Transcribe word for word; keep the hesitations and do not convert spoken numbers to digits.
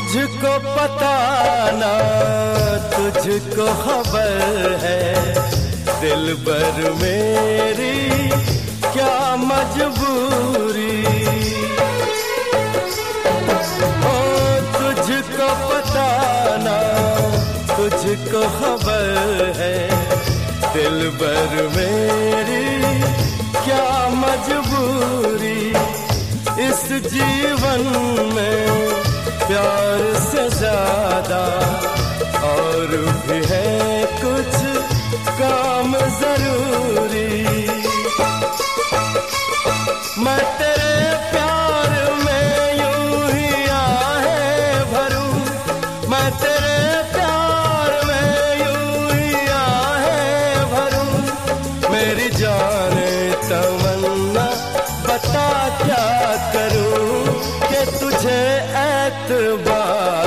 तुझको पता ना तुझको खबर है, दिलबर मेरी क्या मजबूरी। ओ तुझको पता ना तुझको खबर है, दिलबर मेरी क्या मजबूरी। इस जीवन में प्यार से ज्यादा और भी है कुछ काम जरूरी। मैं तेरे प्यार में यूं ही आहें भरूं, मैं तेरे प्यार में यूं ही आहें भरूं। मेरी जाने तमन्ना बता क्या करूं कि तुझे एतबार